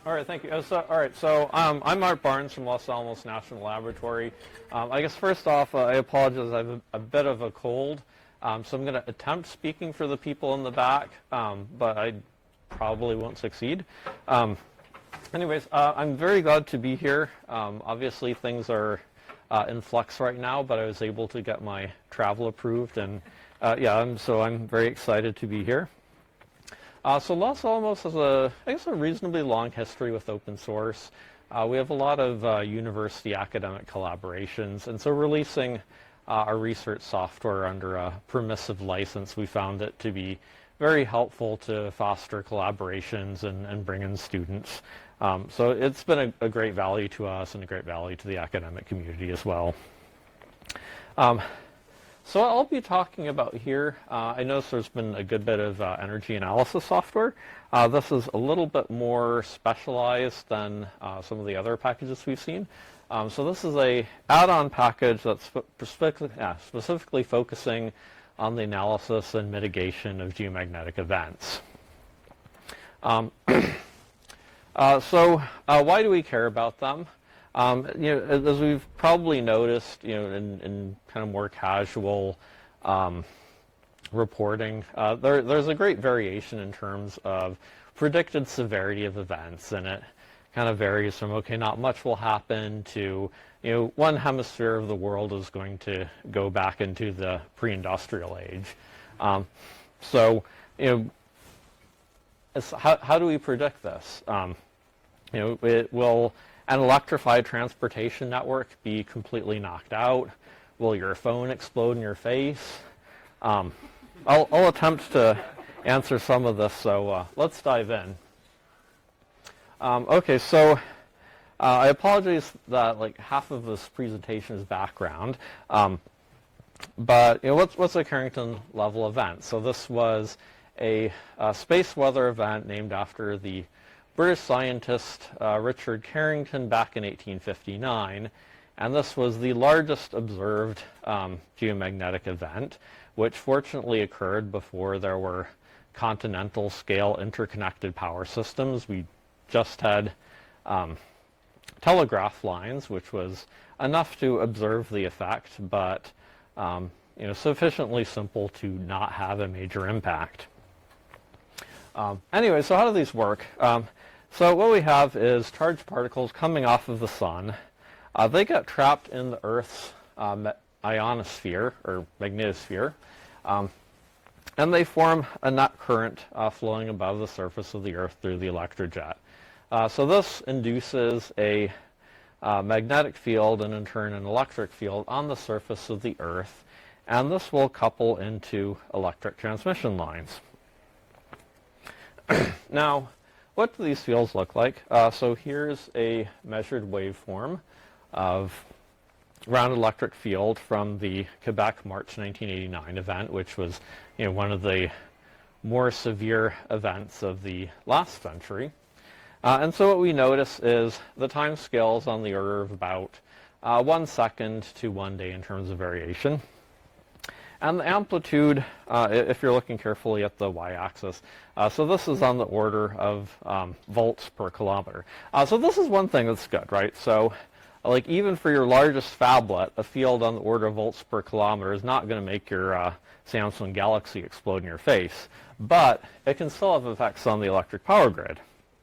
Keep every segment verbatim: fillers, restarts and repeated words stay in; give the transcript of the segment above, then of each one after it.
All right, thank you. Uh, so, all right, so um, I'm Art Barnes from Los Alamos National Laboratory. Um, I guess first off, uh, I apologize. I have a, a bit of a cold, um, so I'm going to attempt speaking for the people in the back, um, but I probably won't succeed. Um, anyways, uh, I'm very glad to be here. Um, obviously, things are uh, in flux right now, but I was able to get my travel approved, and uh, yeah, I'm, so I'm very excited to be here. Uh, so Los Alamos has a, I guess, a reasonably long history with open source. Uh, we have a lot of uh, university academic collaborations, and so releasing uh, our research software under a permissive license, we found it to be very helpful to foster collaborations and, and bring in students. Um, so it's been a, a great value to us and a great value to the academic community as well. Um, So what I'll be talking about here, uh, I noticed there's been a good bit of uh, energy analysis software. Uh, this is a little bit more specialized than uh, some of the other packages we've seen. Um, so this is a add-on package that's specifically, yeah, specifically focusing on the analysis and mitigation of geomagnetic events. Um, uh, so uh, why do we care about them? Um, you know, as we've probably noticed, you know, in, in kind of more casual um, reporting, uh, there, there's a great variation in terms of predicted severity of events, and it kind of varies from, okay, not much will happen to, you know, one hemisphere of the world is going to go back into the pre-industrial age. Um, so, you know, it's, how, how do we predict this? Um, you know, it will an electrified transportation network be completely knocked out? Will your phone explode in your face? Um, I'll, I'll attempt to answer some of this, so uh, let's dive in. Um, okay, so uh, I apologize that like half of this presentation is background, um, but you know, what's, what's a Carrington level event? So this was a, a space weather event named after the British scientist uh, Richard Carrington back in eighteen fifty-nine, and this was the largest observed um, geomagnetic event, which fortunately occurred before there were continental scale interconnected power systems. We just had um, telegraph lines, which was enough to observe the effect, but um, you know, sufficiently simple to not have a major impact. Um, anyway, so how do these work? Um, so what we have is charged particles coming off of the sun. Uh, they get trapped in the Earth's uh, ionosphere, or magnetosphere, um, and they form a net current uh, flowing above the surface of the Earth through the electrojet. Uh, so this induces a uh, magnetic field and in turn an electric field on the surface of the Earth, and this will couple into electric transmission lines. Now, what do these fields look like? Uh, so here's a measured waveform of round electric field from the Quebec March nineteen eighty-nine event, which was, you know, one of the more severe events of the last century. Uh, and so what we notice is the time scales on the order of about uh, one second to one day in terms of variation. And the amplitude, uh, if you're looking carefully at the y-axis, uh, so this is on the order of um, volts per kilometer. Uh, so this is one thing that's good, right? So like even for your largest phablet, a field on the order of volts per kilometer is not going to make your uh, Samsung Galaxy explode in your face, but it can still have effects on the electric power grid.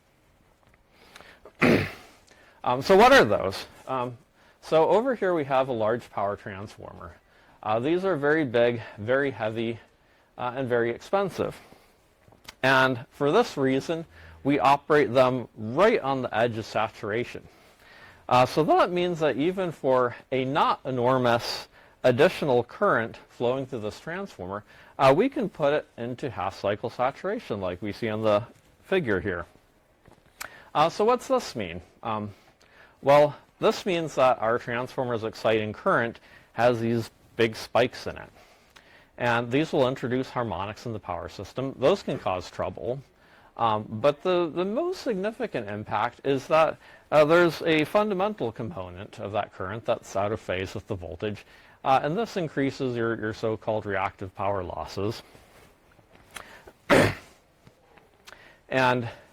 um, so what are those? Um, so over here we have a large power transformer. Uh, these are very big, very heavy, uh, and very expensive. And for this reason, we operate them right on the edge of saturation. Uh, so that means that even for a not enormous additional current flowing through this transformer, uh, we can put it into half-cycle saturation like we see on the figure here. Uh, so what's this mean? Um, well, this means that our transformer's exciting current has these big spikes in it. And these will introduce harmonics in the power system. Those can cause trouble. Um, but the, the most significant impact is that uh, there's a fundamental component of that current that's out of phase with the voltage. Uh, and this increases your, your so-called reactive power losses. And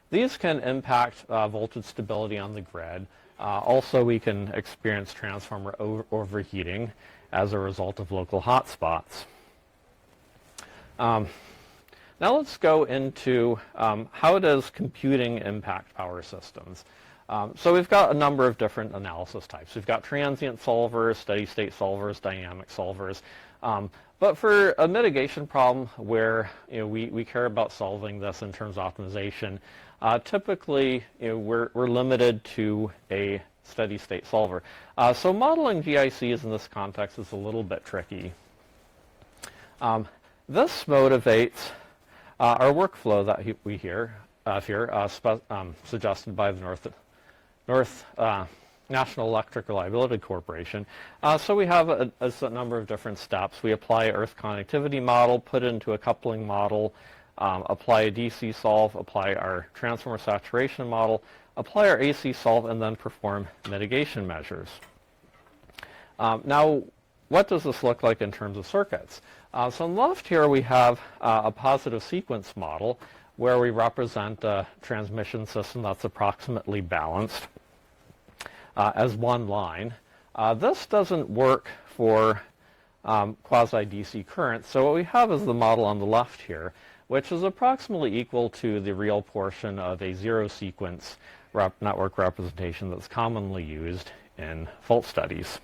these can impact uh, voltage stability on the grid. Uh, also, we can experience transformer over overheating as a result of local hotspots. Um, now let's go into um, how does computing impact power systems. Um, so we've got a number of different analysis types. We've got transient solvers, steady-state solvers, dynamic solvers. Um, but for a mitigation problem where you know, we, we care about solving this in terms of optimization, uh, typically you know, we're, we're limited to a steady-state solver. Uh, so modeling G I Cs in this context is a little bit tricky. Um, this motivates uh, our workflow that he, we hear uh, here, uh, spe um, suggested by the North, North uh, National Electric Reliability Corporation. Uh, so we have a, a number of different steps. We apply an Earth connectivity model, put it into a coupling model, um, apply a D C solve, apply our transformer saturation model, apply our A C solve, and then perform mitigation measures. Um, now, what does this look like in terms of circuits? Uh, so on the left here we have uh, a positive sequence model where we represent a transmission system that's approximately balanced uh, as one line. Uh, this doesn't work for um, quasi-D C currents, so what we have is the model on the left here, which is approximately equal to the real portion of a zero sequence rep network representation that's commonly used in fault studies.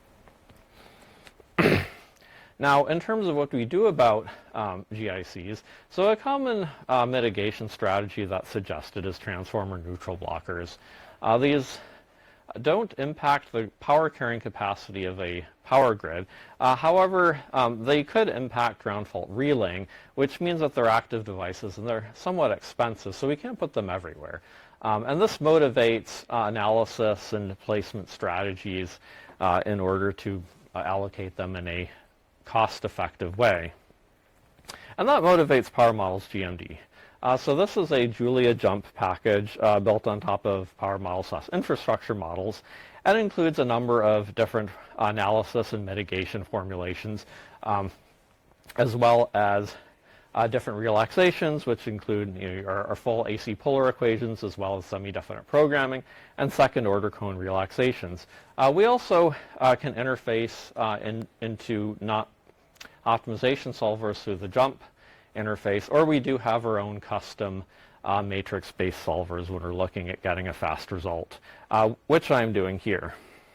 Now, in terms of what we do about um, G I Cs, so a common uh, mitigation strategy that's suggested is transformer neutral blockers. Uh, these don't impact the power carrying capacity of a power grid. Uh, however, um, they could impact ground fault relaying, which means that they're active devices and they're somewhat expensive, so we can't put them everywhere. Um, and this motivates uh, analysis and placement strategies uh, in order to uh, allocate them in a cost-effective way. And that motivates Power Models G M D. Uh, so this is a Julia Jump package uh, built on top of Power Models infrastructure models, and includes a number of different analysis and mitigation formulations, um, as well as uh, different relaxations, which include you know, our, our full A C polar equations, as well as semi-definite programming, and second-order cone relaxations. Uh, we also uh, can interface uh, in, into not optimization solvers through the jump interface, or we do have our own custom uh, matrix-based solvers when we're looking at getting a fast result, uh, which I'm doing here.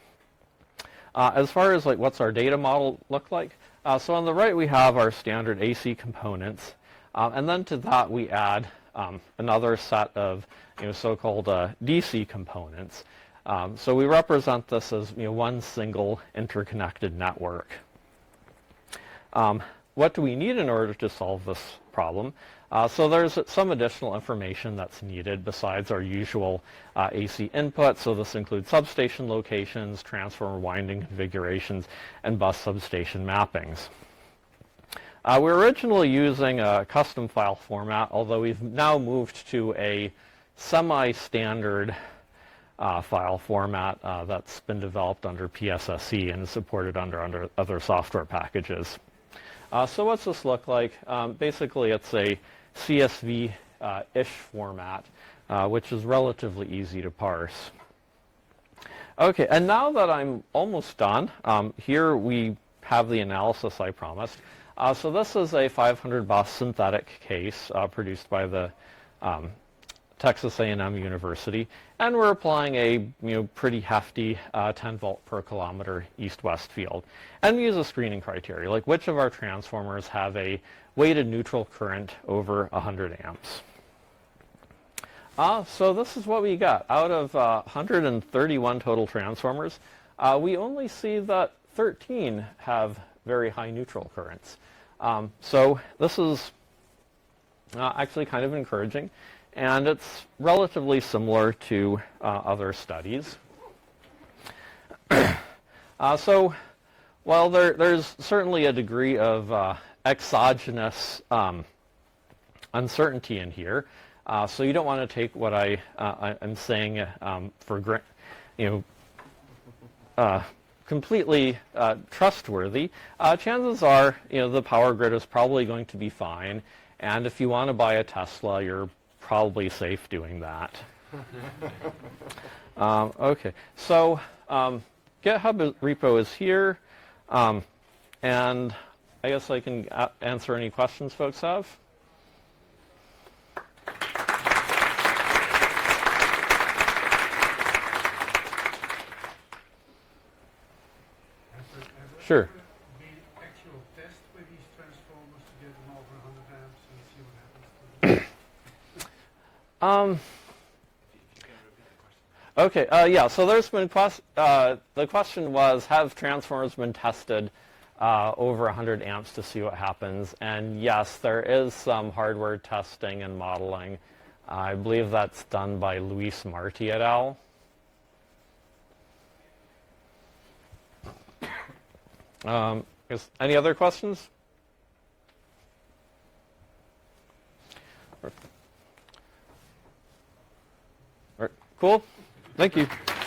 Uh, as far as like what's our data model look like, uh, so on the right we have our standard A C components, uh, and then to that we add um, another set of you know, so-called uh, D C components. Um, so we represent this as you know, one single interconnected network. Um, what do we need in order to solve this problem? Uh, so there's some additional information that's needed besides our usual uh, A C input. So this includes substation locations, transformer winding configurations, and bus substation mappings. Uh, we were originally using a custom file format, although we've now moved to a semi-standard uh, file format uh, that's been developed under P S S E and is supported under, under other software packages. Uh, so what's this look like? Um, basically, it's a C S V-ish uh, format, uh, which is relatively easy to parse. Okay, and now that I'm almost done, um, here we have the analysis I promised. Uh, so this is a five hundred bus synthetic case uh, produced by the um, Texas A and M University, and we're applying a you know pretty hefty uh, ten volt per kilometer east-west field, and we use a screening criteria, like which of our transformers have a weighted neutral current over one hundred amps. Uh, so this is what we got. Out of uh, one hundred thirty-one total transformers, uh, we only see that thirteen have very high neutral currents. Um, so this is uh, actually kind of encouraging. And it's relatively similar to uh, other studies. uh, so while there, there's certainly a degree of uh, exogenous um, uncertainty in here, uh, so you don't want to take what I, uh, I'm saying um, for gra you know, uh, completely uh, trustworthy. Uh, chances are you know, the power grid is probably going to be fine, and if you want to buy a Tesla, you're probably safe doing that. um, okay, so um, GitHub repo is here, um, and I guess I can a- answer any questions folks have. Sure. The actual test with these transformers to get them over one hundred amps and see what happens to them? Um, okay, uh, yeah, so there's been, quest- uh, the question was, have transformers been tested uh, over one hundred amps to see what happens? And yes, there is some hardware testing and modeling. Uh, I believe that's done by Luis Marti et al. Um, is, any other questions? All right, cool. Thank you.